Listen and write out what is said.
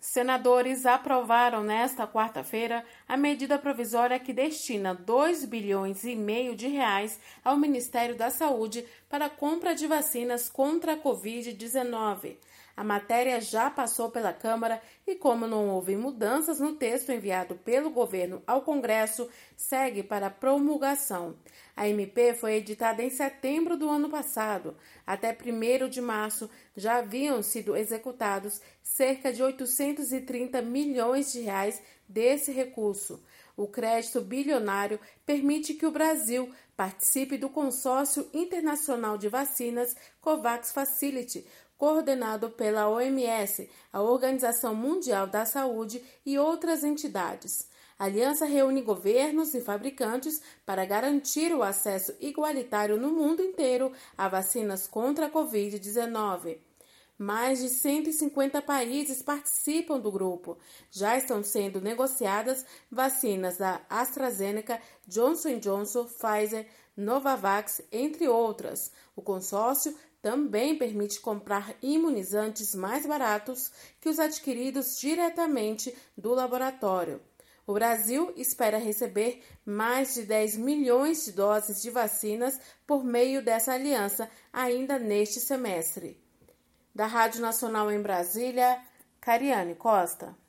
Senadores aprovaram nesta quarta-feira a medida provisória que destina 2,5 bilhões de reais ao Ministério da Saúde para a compra de vacinas contra a Covid-19. A matéria já passou pela Câmara e, como não houve mudanças no texto enviado pelo governo ao Congresso, segue para promulgação. A MP foi editada em setembro do ano passado. Até 1º de março já haviam sido executados cerca de 830 milhões de reais desse recurso. O crédito bilionário permite que o Brasil participe do consórcio internacional de vacinas COVAX Facility, coordenado pela OMS, a Organização Mundial da Saúde e outras entidades. A aliança reúne governos e fabricantes para garantir o acesso igualitário no mundo inteiro a vacinas contra a Covid-19. Mais de 150 países participam do grupo. Já estão sendo negociadas vacinas da AstraZeneca, Johnson & Johnson, Pfizer, Novavax, entre outras. O consórcio também permite comprar imunizantes mais baratos que os adquiridos diretamente do laboratório. O Brasil espera receber mais de 10 milhões de doses de vacinas por meio dessa aliança ainda neste semestre. Da Rádio Nacional em Brasília, Cariane Costa.